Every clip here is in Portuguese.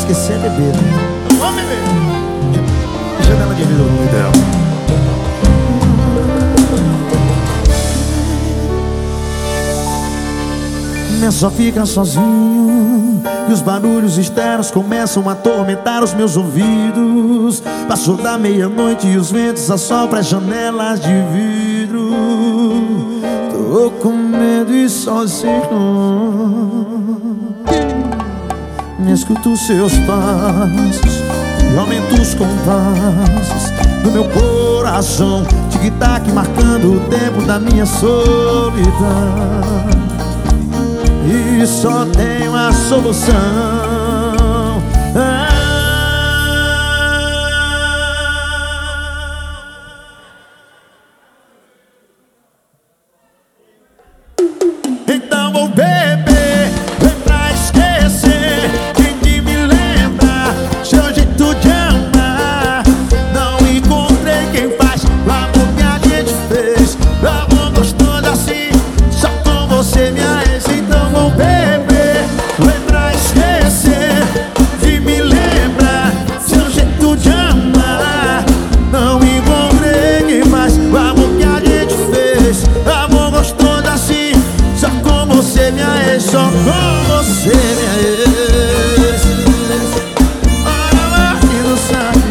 esquecer é beber. Vamos beber. Janela de vidro no nome dela. Só fica sozinho e os barulhos externos começam a atormentar os meus ouvidos. Passou da meia-noite e os ventos assopram as janelas de vidro. Tô com medo e sozinho. Me escuto seus passos e aumento os compassos do meu coração. Tic-tac marcando o tempo da minha solidão. E só tem uma solução. Então vou beber, vem pra esquecer quem que me lembra seu jeito de amar. Não encontrei quem faz o amor que a gente fez. Amor gostoso assim, só com você, minha ex. Então vou beber, vem pra esquecer que me lembra seu jeito de amar. Não encontrei quem faz o amor que a gente fez. Amor gostoso assim, só com você, minha ex. Só com você, minha ex. Olha lá que não sabe.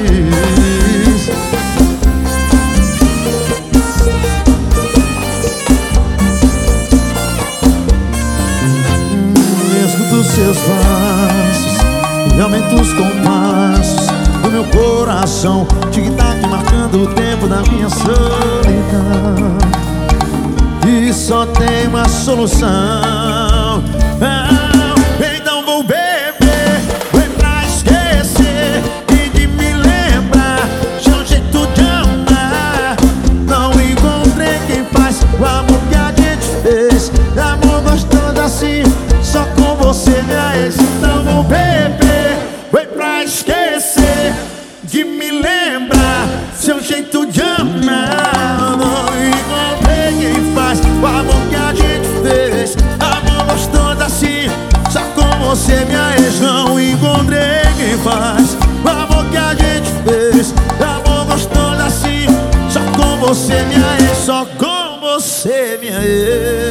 Escuto seus passos e aumento os compassos do meu coração. Tic-tac marcando o tempo da minha solidão. E só tem uma solução. Então vou beber, vem pra esquecer e de me lembrar seu jeito de amar. Não encontrei quem faz o amor que a gente fez. Amor gostoso assim, só com você, minha ex. Então vou beber, vem pra esquecer de me lembrar seu jeito de amar. Não encontrei quem faz o amor que a gente fez. Amor gostoso assim, só com você, minha ex. Não encontrei quem faz o amor que a gente fez. Amor gostoso assim, só com você, minha ex. Só com você, minha ex.